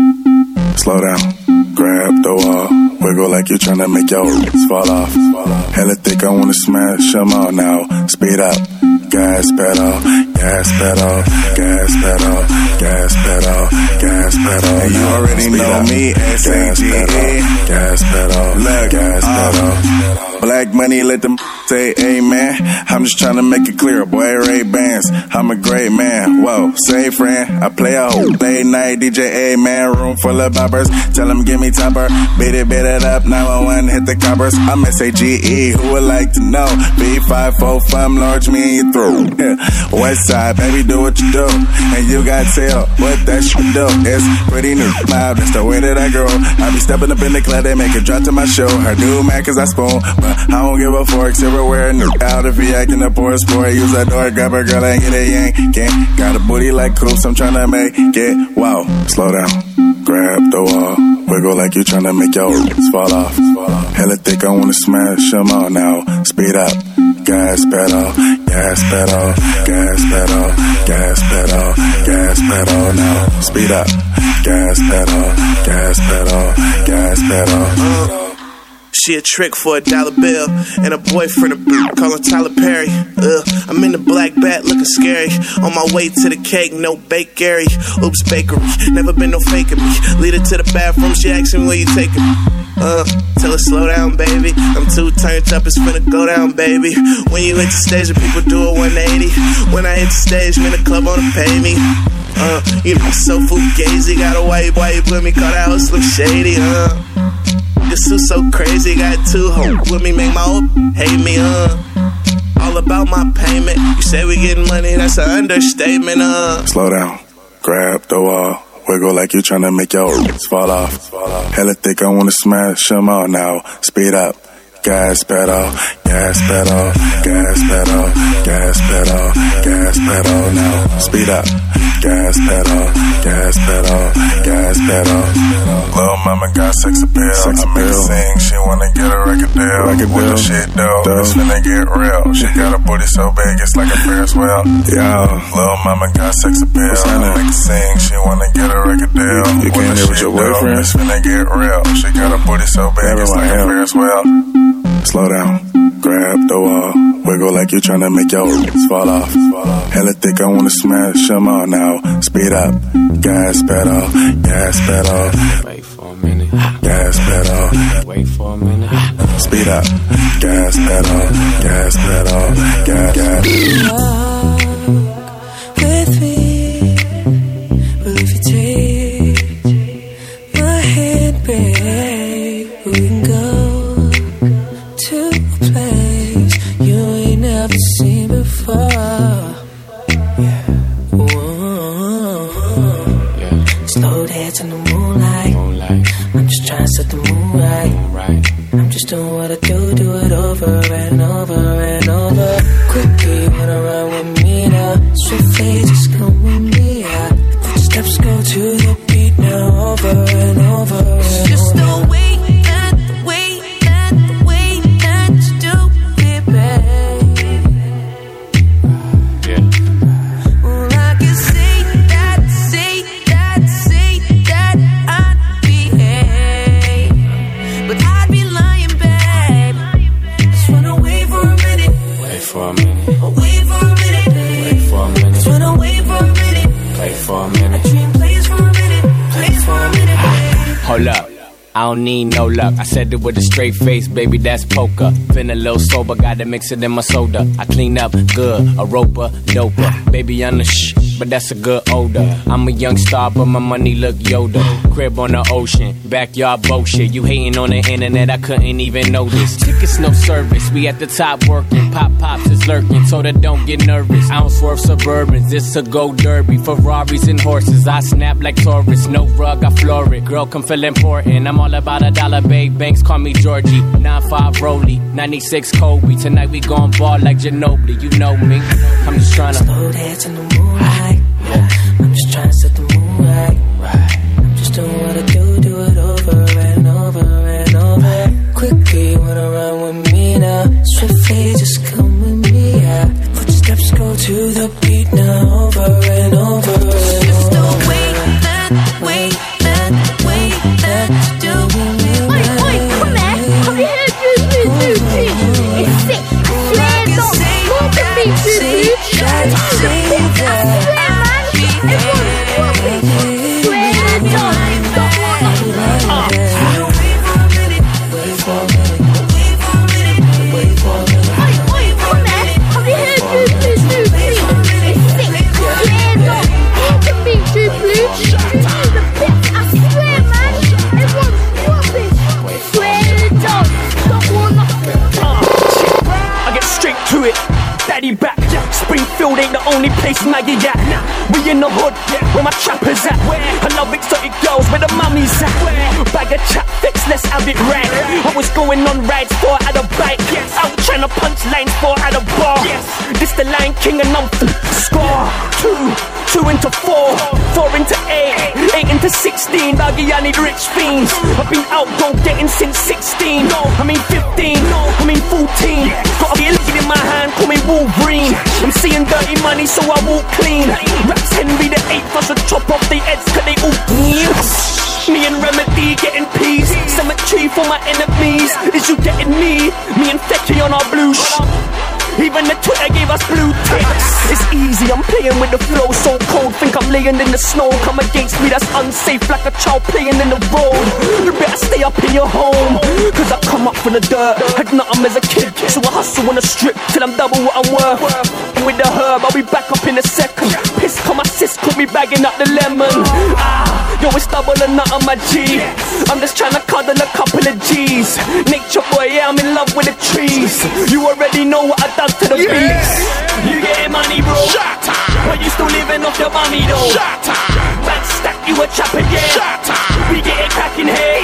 Slow down, grab the wall, wiggle like you're tryna make your roots fall off. Hella thick, I wanna smash them all now. Speed up, gas pedal, gas pedal, gas pedal, gas pedal, gas pedal. And you already know me, S A G E. Gas pedal, gas pedal. Black money, let them say amen. I'm just tryna make it clear, boy, Ray-Bans. I'm a great man, whoa, say friend. I play a whole late night D J, amen. Room full of boppers, tell them give me topper. Beat it, beat it up, nine one one, hit the coppers. I'm S A G E, who would like to know? B five four five, large me in your throat. West side, baby, do what you do. And you got tell what that shit do. It's pretty new, loud, that's the way that I grow. I be stepping up in the club, they make it drop to my show. Her do mad cause I spoon, but I don't give a forks everywhere. New out if he acting a poor sport. Use that door, grab a girl and get a yank. Can't got a booty like coops, I'm tryna make it. Wow, slow down, grab the wall, wiggle like you tryna make your roots fall off. Hella thick, I wanna smash them all now. Speed up, gas pedal, gas pedal, gas pedal, gas pedal, gas pedal now. Speed up, gas pedal, gas pedal, gas pedal. Uh, she a trick for a dollar bill and a boyfriend a bitch, call her Tyler Perry. Ugh, I'm in the black bat looking scary. On my way to the cake, no bakery. Oops, bakery, never been no faking me. Lead her to the bathroom, she asking me where you taking me. Uh, tell her slow down, baby. I'm too turned up, it's finna go down, baby. When you hit the stage, the people do a one eighty. When I hit the stage, man, the club wanna pay me. Uh, you know, so fugazi, got a white wife with me, call that house look shady, uh. This suit so crazy, got two hoes with me, make my old hate me, uh. All about my payment, you say we getting money, that's an understatement, uh. Slow down, grab the wall, wiggle like you tryna make your roots fall off. Hella thick, I wanna smash them all now. Speed up, gas pedal, gas pedal, gas pedal, gas pedal, gas pedal now. Speed up, gas pedal, gas pedal, gas pedal. Lil' mama got sex appeal. Sex appeal. I make her sing, she wanna get a record deal. Record deal. What the shit do? It's finna get real. She got a booty so big, it's like a Ferris wheel. Yo, lil' mama got sex appeal. I make her sing, she wanna get a record deal. You, you came there with your boyfriend? It's finna get real. She got a booty so big, it's like a Ferris wheel. Slow down, grab the wall, wiggle like you tryna make your roots fall off. Hella thick, I wanna smash them all now. Speed up, gas pedal, gas pedal. Wait for a minute. Gas pedal. Wait for a minute. Speed up, gas pedal, gas pedal, gas, gas. Walk with me, well if you take dance in the moonlight. I'm just trying to set the mood right. I'm just doing what I do, do it over and over and over. Quickly wanna run with me now. Swiftly just come with me. Yeah. Footsteps go to the beat now, over and over and It's just over. the way that, the way that, the way that you do it, babe. Yeah. Well, I can say that, say that, say that I'd behave, but I'd be lying, babe. Just run away for a minute. Wait for a minute. Away for a minute. Wait for a minute. Just run away for a minute. Play for a minute. Dream plays for a minute. Plays for a minute, babe. Hold up. I don't need no luck. I said it with a straight face, baby, that's poker. Feeling a little sober, gotta mix it in my soda. I clean up good, a roper, doper. Baby, I'm the shh, but that's a good odor. I'm a young star, but my money look Yoda. Crib on the ocean, backyard bullshit. You hating on the internet, I couldn't even notice. Tickets, no service, we at the top working. Pop pops is lurking, so that don't get nervous. I don't swerve Suburbans, this a go derby. Ferraris and horses, I snap like Taurus. No rug, I floor it. Girl, come feel important. I'm all about a dollar, babe. Banks call me Georgie. nine five Rolly, ninety-six Kobe. Tonight we gon' ball like Ginobili. You know me. I'm just trying to slow dance in the moonlight. Yeah. I'm just trying to set the mood right. I'm just doing what I do, do it over and over and over. Quickly wanna run with me now. Swiftly just come with me. Yeah. Footsteps go to the beat now, over and over and over. Just the way that, the way that, the way that you do it. Oi, oi, come here. Have you heard Blue Blue Blue Blue? It's sick. I swear it's not more than me, Blue Blue. It's the best. I swear, man. Everyone's dropping. Swear to God. Stop what? Wait for a minute. Wait for a minute. Wait for a minute. Oi, oi, come here. Have you heard Blue Blue Blue Blue? It's sick. I swear it's not more than me, Blue Blue. This is the best. I swear, man. Everyone's dropping. Swear to God. Stop what? I get straight to it. Daddy back. Springfield ain't the only place Maggie at. We in the hood, where my trappers at. I love exotic girls, where the mummies at. Bag of chat fix, let's have it right. I was going on rides, four at a bike. Out trying to punch lines, four at a bar. This the Lion King and I'm th- score. Two, two into four, four into eight, eight into sixteen. Doggy, I need rich fiends. I've been out go getting since sixteen. No, I mean fifteen. No, I mean fourteen. Got a liquid in my hand, call me Wolverine. I'm seeing dirty money, so I walk clean. Raps Henry the eighth, I should chop off the heads, cause they all clean. Me and Remedy getting peace. Cemetery for my enemies. Is you getting me? Me and Fecky on our blue sh- Even the Twitter gave us blue ticks. It's easy, I'm playing with the flow. So cold, think I'm laying in the snow. Come against me, that's unsafe, like a child playing in the road. You better stay up in your home, cause I come up from the dirt. Had nothing as a kid, so I hustle on the strip till I'm double what I'm worth. And with the herb, I'll be back up in a second. Piss, come my sis, caught me bagging up the lemon. Ah, yo, it's double or nothing, my G. I'm just trying to cuddle a couple of G's. Nature boy, yeah, I'm in love with the trees. You already know what I done to the yeah. beats. You getting money, bro? Shut up. But you still living off your money, though. Shut up. Man, stack you a chopper, yeah. Shut up. We get it cracking here.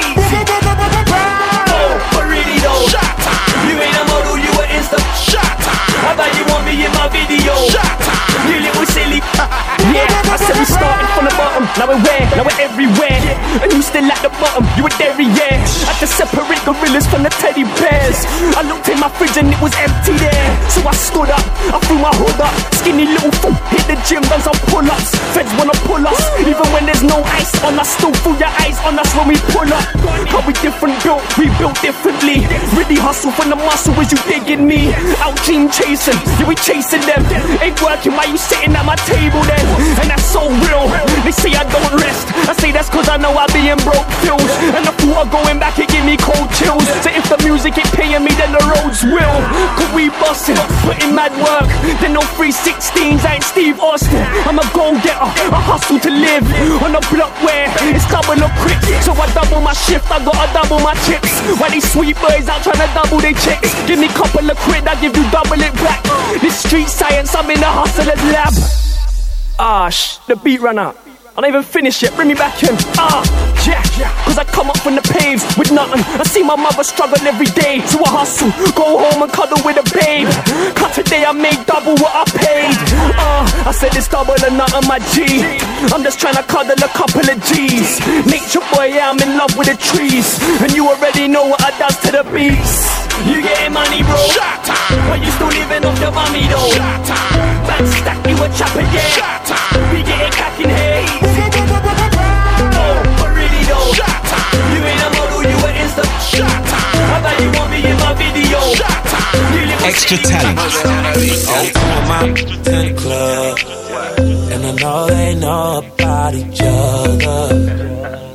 Oh, but really though. Shut up. You ain't a model, you an Insta. Shut up. How about you want me in my video? Shut up. You little silly. Yeah, I said we started from the bottom. Now we're where? Now we're everywhere. And you still at the bottom. You were there, yeah. I had to separate gorillas from the teddy bears. I looked in my fridge and it was empty there. So I stood up, I threw my hood up. Skinny little foot, hit the gym, done some pull-ups. Feds wanna pull us, even when there's no ice on us. Still fool your eyes on us when we pull up. How we different built, we built differently. Really hustle from the muscle, is you digging me? Out dream chasing, yeah we chasing them. Ain't working, why you sitting at my table then? And that's so real, they say I don't rest. I say that's cause I know I be in broke fields. And the thought of going back, it give me cold chills. So if the music ain't paying me, then the roads will. Cause we bustin', put in mad work. Then no three sixteens, I ain't Steve Austin. I'm a go-getter, I hustle to live. On a block where it's double or quick. So I double my shift, I gotta double my chips. While these sweet boys out trying to double their chicks. Give me couple of quid, I give you double it back. This street science, I'm in the hustler's lab. Ah, shh, the beat ran out. I don't even finish it, bring me back in. Ah, yeah, cause I come up from the paves with nothing. I see my mother struggle every day, so I hustle, go home and cuddle with a babe. Cut today, I made double what I paid. Ah, I said it's double and nothing, my G. I'm just trying to cuddle a couple of G's. Nature boy, yeah, I'm in love with the trees. And you already know what I does to the beats. You getting money, bro? Shut up. But you still living off your mommy, though. Shut up. Back stack, you a chop again. Shut up. We getting cack in haze. Oh, but really though. Shut up. You ain't a model, you an Insta. Shut up. I bet you want me in my video. Shut up. Extra talent. I'm out in the club, and I know they know about each other.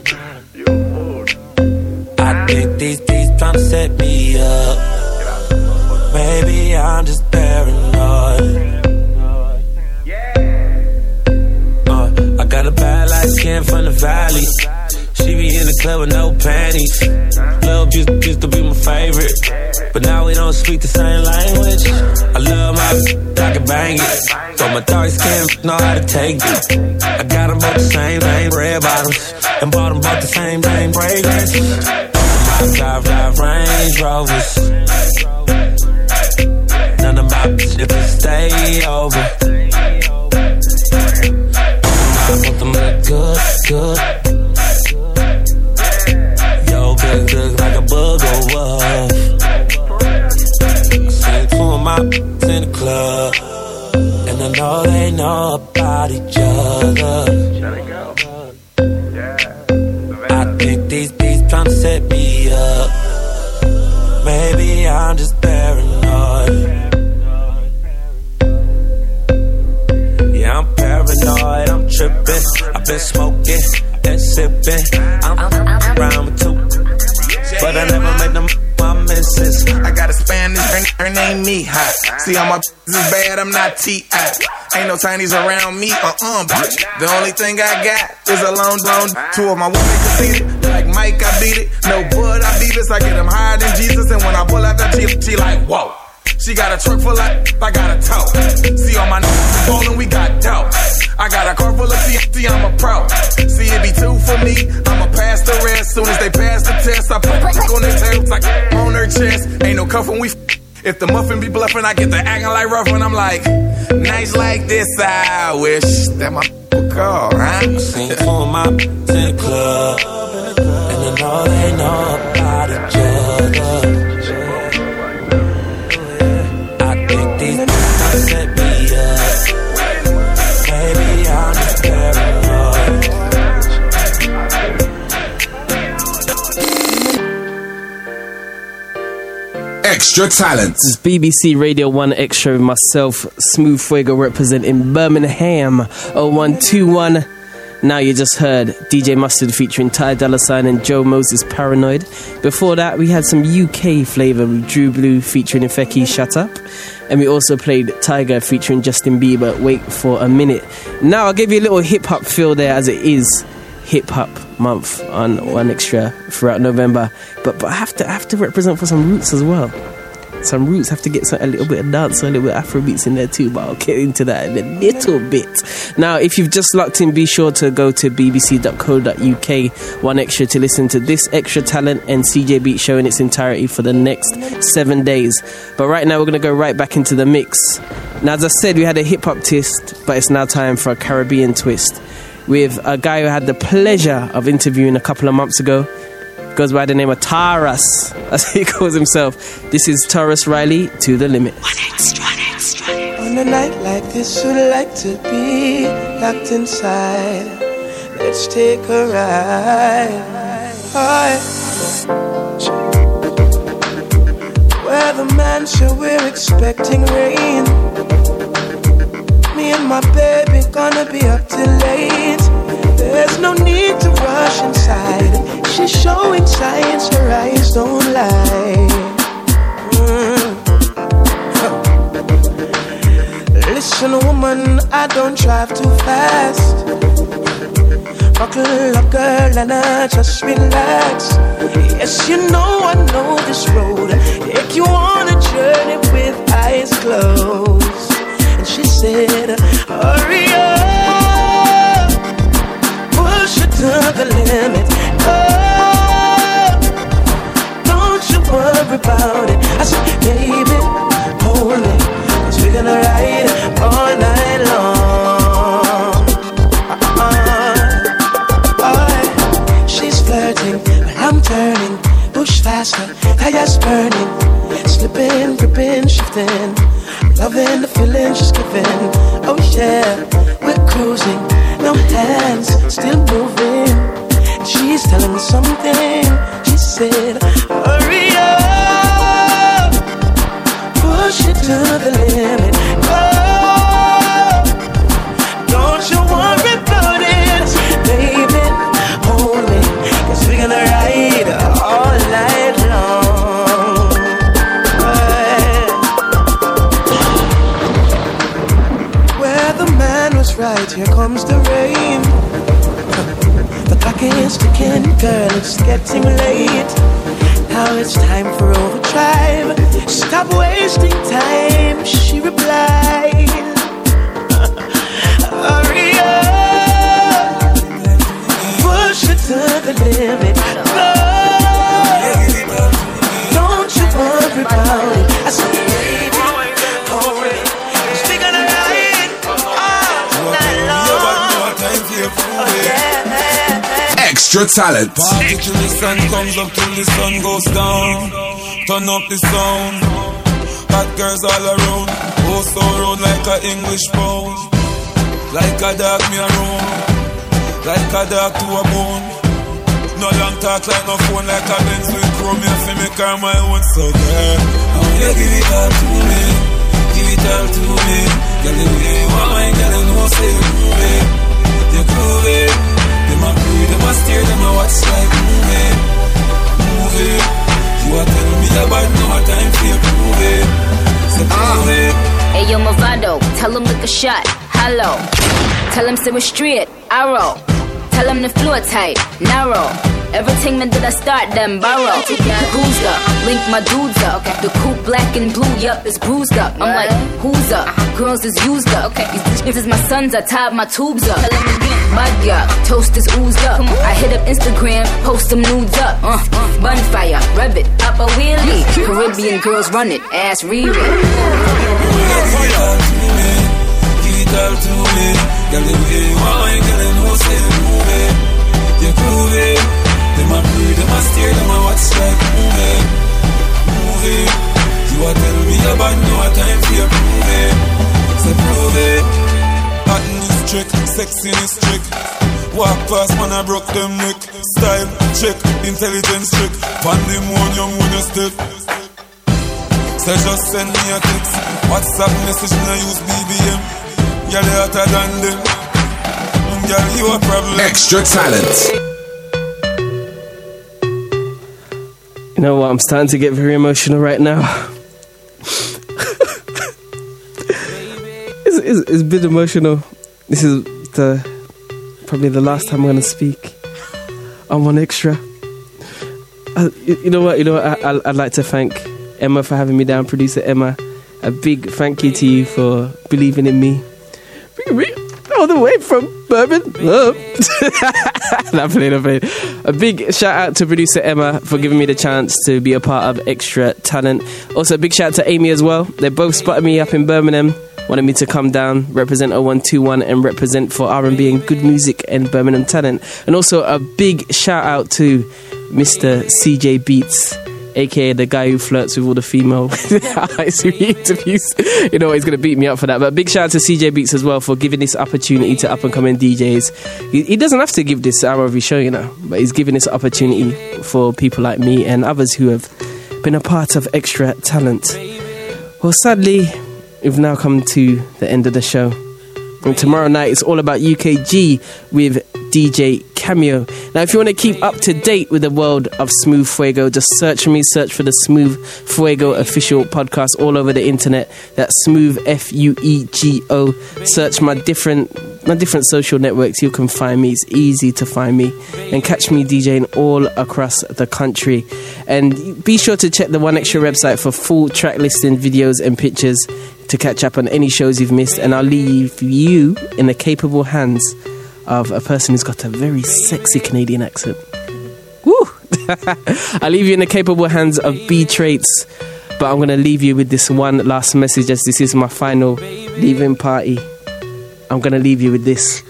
I think these these trying to set me up. Maybe I'm just paranoid. Uh, I got a bad light skin from the valley. She be in the club with no panties. Love used, used to be my favorite, but now we don't speak the same language. I love my I can bang it, so my dark skin know how to take it. I got them both the same, same red bottoms, and bought them both the same, same fragrance. I drive, drive Range Rovers. None of my bitches can stay over. I want them look good, good. Yo, big look like a booger wolf. I seen two of my bitches in the club, and I know they know about each other. I think these beats trying to set me up. Maybe I'm just paranoid. Yeah, I'm paranoid, I'm tripping. I've been smoking and sipping. I'm, I'm around with two, but I never made them my missus. I got a Spanish, her, her name Mija. See, all my is bad, I'm not T I Ain't no tinies around me, uh-uh, bitch. The only thing I got is a long loan. Two of my women conceited, like Mike, I beat it. No bud, I beat this, I get them higher than Jesus. And when I pull out that T, she like, whoa. She got a truck full of, I got a tote. See, all my niggas ballin', we got dope. I got a car full of T F T, I'm a pro. See, it be two for me, I'ma pass the rest. Soon as they pass the test, I put on their tails like on their chest. Ain't no cuff when we f- If the muffin be bluffing, I get the acting like rough when I'm like, nights like this, I wish that my would call, huh? I seen two of my in the club, and I know they know about each other. I think these niggas set me up. Maybe I'm just paranoid. Extra talent. This is B B C Radio one Extra with myself, Smooth Fuego, representing Birmingham. oh one two one. Now you just heard D J Mustard featuring Ty Dolla $ign and Joe Moses, Paranoid. Before that, we had some U K flavour with Drew Blue featuring Ifeki, Shut Up. And we also played Tiger featuring Justin Bieber, Wait for a Minute. Now I'll give you a little hip-hop feel there, as it is hip-hop month on one Extra throughout November. But but I have to I have to represent for some roots as well. Some roots, have to get some, a little bit of dance, a little bit of Afrobeats in there too, but I'll get into that in a little bit. Now, if you've just locked in, be sure to go to b b c dot co dot u k, one Extra, to listen to this Extra Talent and C J Beat show in its entirety for the next seven days. But right now, we're going to go right back into the mix. Now, as I said, we had a hip-hop twist, but it's now time for a Caribbean twist with a guy who I had the pleasure of interviewing a couple of months ago. Goes by the name of Taurus, as he calls himself. This is Taurus Riley, To The Limit. One extra, one extra. On a night like this, you'd like to be locked inside. Let's take a ride. Right. Where the mansion, we're expecting rain. Me and my baby gonna be up till late. There's no need to rush inside. She's showing signs, her eyes don't lie. Mm. Huh. Listen, woman, I don't drive too fast. Buckle up, girl, and I just relax. Yes, you know I know this road. Take you on a journey with eyes closed. And she said, hurry up. feeling she's giving. Oh yeah, we're cruising, no hands, still moving. And she's telling me something. She said, hurry up, push it to the limit. Oh, don't you worry about it, baby. Hold me, 'cause we're gonna ride all night long. Where the man was right, here comes the rain. The clock is ticking, girl, it's getting late. Now it's time for overdrive. Stop wasting time, she replied. Hurry up, push it to the limit. Go, don't you worry about it. I said, baby, hurry, 'cause we're gonna ride all night long. Oh, yeah. Extra talent. Party till the sun comes up, till the sun goes down. Turn up the sound. Hot girls all around. Oh, so round like a English pound. Like a dog me around. Like a dog to a bone. No long talk like no phone. Like a Benz with chrome. Me have to make her my own. So girl, I want you give it all to me. Give it all to me. Girl, the way you want my girl, you know say you groove it. You groove it. Them a breathe, them a steer, them a watch like movie. Movie. You are telling me about no time for you prove it. So prove it. Hey yo Movado, tell him lick a shot, hello. Tell him sit with straight, arrow. Tell him the floor tight, narrow. Everything man that I start them borrow. Who's up? Link my dudes up. The coupe black and blue, yup, it's bruised up. I'm like, who's up? Girls is used up. These bitches is my sons, I tied my tubes up. Mud up, toast is oozed up. I hit up Instagram, post them nudes up. Uh, bonfire, rev it, pop a wheelie. Caribbean girls run it, ass read it. Give it all to me, give it all to me. Girl, the way you want my girl, you know say you move it. You prove it. Them a breathe, them a steer, them a watch like movie. Movie. You a tell me about no time for you prove it. So prove it. Hotting is trick, sexy is trick. Walk past man I broke them neck. Style, check, intelligence trick. Pandemonium when you step. So just send me a text. WhatsApp message and I use B B M. You're hotter than them. Girl, you a problem. Extra talent. You know what? I'm starting to get very emotional right now. it's, it's, it's a bit emotional. This is the probably the last time I'm going to speak. I'm on Extra. Uh, you, you know what? You know what? I, I, I'd like to thank Emma for having me down. Producer Emma, a big thank you to you for believing in me. All the way from Birmingham. Oh. Not playing, not playing. A big shout out to producer Emma for giving me the chance to be a part of Extra Talent. Also, a big shout out to Amy as well. They both spotted me up in Birmingham, wanted me to come down, represent oh one two one, and represent for R and B and good music and Birmingham talent. And also a big shout out to Mister C J Beats, aka the guy who flirts with all the female interviews. You know he's going to beat me up for that. But big shout out to C J Beats as well for giving this opportunity to up and coming D Js. He, he doesn't have to give this hour of his show, you know, but he's giving this opportunity for people like me and others who have been a part of Extra Talent. Well, sadly, we've now come to the end of the show. And tomorrow night it's all about U K G with D J Cameo. Now, if you want to keep up to date with the world of Smooth Fuego, just search for me, search for the Smooth Fuego official podcast all over the internet. That's Smooth F U E G O. Search my different my different social networks. You can find me. It's easy to find me. And catch me DJing all across the country. And be sure to check the One Extra website for full track listing, videos and pictures to catch up on any shows you've missed. And I'll leave you in the capable hands of a person who's got a very sexy Canadian accent. Woo! I'll leave you in the capable hands of B Traits, but I'm going to leave you with this one last message as this is my final leaving party. I'm going to leave you with this.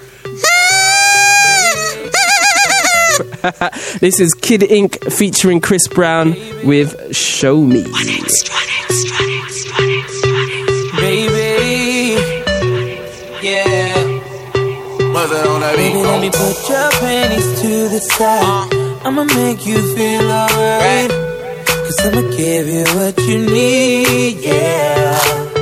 This is Kid Ink featuring Chris Brown with Show Me. One extra, extra, extra, extra, extra. Baby, buzz it on that beat. Baby, let me put your panties to the side. I'ma make you feel alright. Cause I'ma give you what you need, yeah.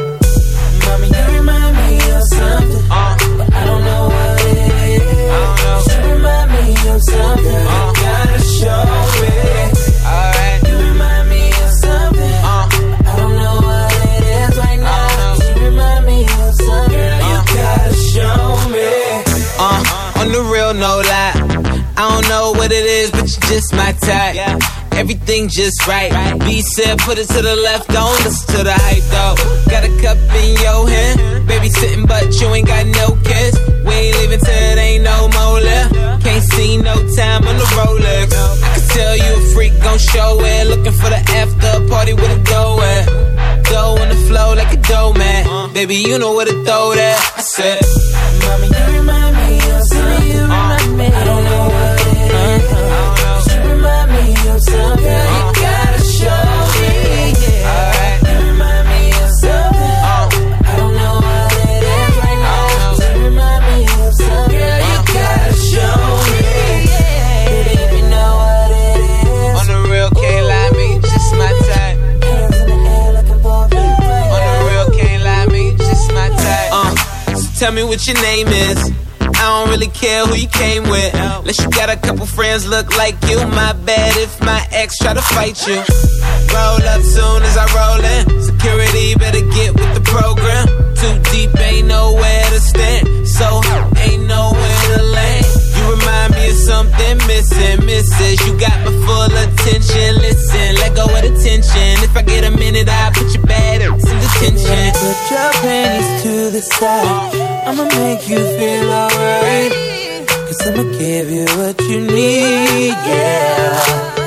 Mommy, you remind me of something, but I don't know what it is. You remind me of something, you gotta show me. Alright. You remind me of something, but I don't know what it is right now. You remind me of something, you gotta show me. Uh, on the real, no lie. I don't know what it is, but you just my type. Everything just right. B said put it to the left, don't listen to the hype though. Got a cup in your hand, baby sitting but you ain't got no kiss. We ain't leaving till it ain't no more left. Can't see no time on the Rolex. I can tell you a freak gon' show it. Looking for the after party with a dough at. Dough on the flow like a dough man. Baby you know where to throw that. I said, Mommy, you remind me of something. You remind me. I don't know what it is. You remind me of something. You gotta show me. Yeah. Alright. You remind me of something. I don't know what it is right now. You remind me of something. Girl, you gotta show me. Yeah. Baby, if you know what it is. on the real, can't lie, me just my type. Hands in the air looking for me. On the real, can't lie, me just my type. Uh, so tell me what your name is. I don't really care who you came with. Unless you got a couple friends look like you. My bad if my ex try to fight you. Roll up soon as I roll in. Security better get with the program. Too deep, ain't nowhere to stand. So ain't nowhere to land. You remind me of something missing, missus. You got my full attention. Listen, let go of the tension. If I get a minute, I'll put your bad ass in detention. Put your panties to the side. I'ma make you feel alright. Cause I'ma give you what you need, yeah.